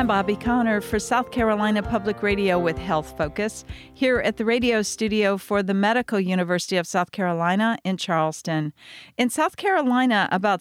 I'm Bobby Connor for South Carolina Public Radio with Health Focus, here at the radio studio for the Medical University of South Carolina in Charleston. In South Carolina, about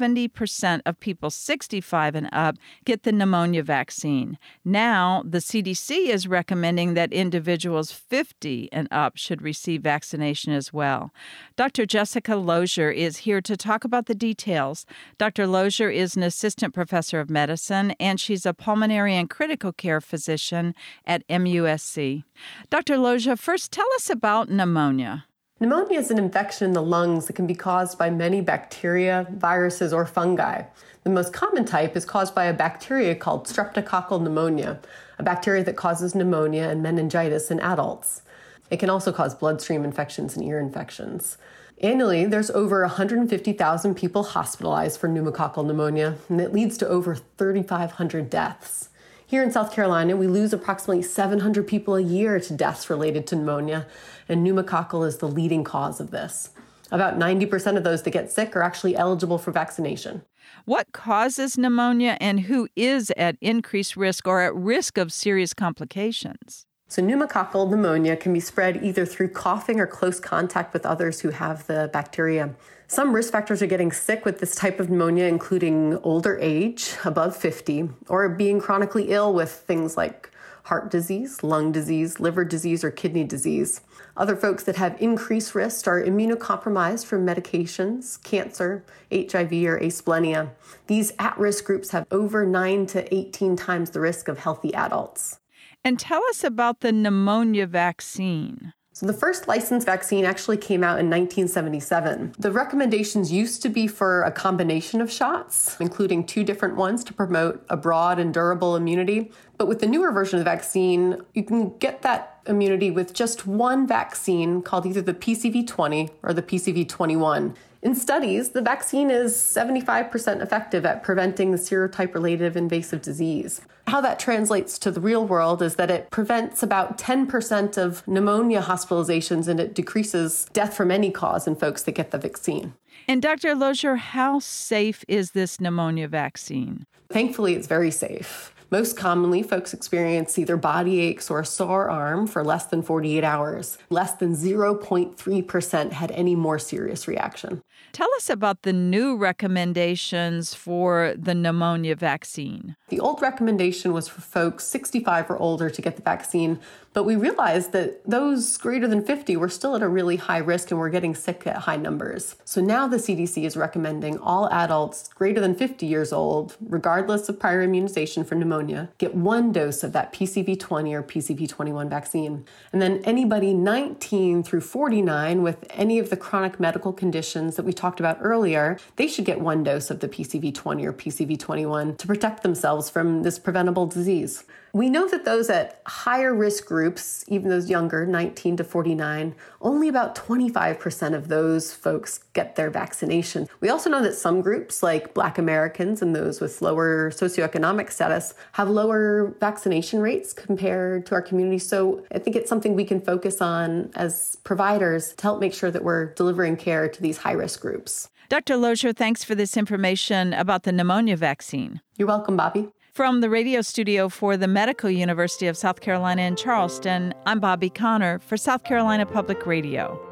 70% of people 65 and up get the pneumonia vaccine. Now, the CDC is recommending that individuals 50 and up should receive vaccination as well. Dr. Jessica Lozier is here to talk about the details. Dr. Lozier is an assistant professor of medicine, and she's a pulmonary and critical care physician at MUSC. Dr. Lozier, first tell us about pneumonia. Pneumonia is an infection in the lungs that can be caused by many bacteria, viruses, or fungi. The most common type is caused by a bacteria called streptococcal pneumonia, a bacteria that causes pneumonia and meningitis in adults. It can also cause bloodstream infections and ear infections. Annually, there's over 150,000 people hospitalized for pneumococcal pneumonia, and it leads to over 3,500 deaths. Here in South Carolina, we lose approximately 700 people a year to deaths related to pneumonia, and pneumococcal is the leading cause of this. About 90% of those that get sick are actually eligible for vaccination. What causes pneumonia, and who is at increased risk or at risk of serious complications? So pneumococcal pneumonia can be spread either through coughing or close contact with others who have the bacteria. Some risk factors are getting sick with this type of pneumonia, including older age, above 50, or being chronically ill with things like heart disease, lung disease, liver disease, or kidney disease. Other folks that have increased risk are immunocompromised from medications, cancer, HIV, or asplenia. These at-risk groups have over 9 to 18 times the risk of healthy adults. And tell us about the pneumonia vaccine. So the first licensed vaccine actually came out in 1977. The recommendations used to be for a combination of shots, including 2 different ones to promote a broad and durable immunity. But with the newer version of the vaccine, you can get that immunity with just one vaccine called either the PCV20 or the PCV21. In studies, the vaccine is 75% effective at preventing the serotype-related invasive disease. How that translates to the real world is that it prevents about 10% of pneumonia hospitalizations, and it decreases death from any cause in folks that get the vaccine. And Dr. Lozier, how safe is this pneumonia vaccine? Thankfully, it's very safe. Most commonly, folks experience either body aches or a sore arm for less than 48 hours. Less than 0.3% had any more serious reaction. Tell us about the new recommendations for the pneumonia vaccine. The old recommendation was for folks 65 or older to get the vaccine, but we realized that those greater than 50 were still at a really high risk and were getting sick at high numbers. So now the CDC is recommending all adults greater than 50 years old, regardless of prior immunization for pneumonia, get 1 dose of that PCV20 or PCV21 vaccine. And then anybody 19 through 49 with any of the chronic medical conditions that we talked about earlier, they should get 1 dose of the PCV20 or PCV21 to protect themselves from this preventable disease. We know that those at higher risk groups, even those younger, 19 to 49, only about 25% of those folks get their vaccination. We also know that some groups, like Black Americans and those with lower socioeconomic status, have lower vaccination rates compared to our community. So I think it's something we can focus on as providers to help make sure that we're delivering care to these high-risk groups. Dr. Lozier, thanks for this information about the pneumonia vaccine. You're welcome, Bobby. From the radio studio for the Medical University of South Carolina in Charleston, I'm Bobby Connor for South Carolina Public Radio.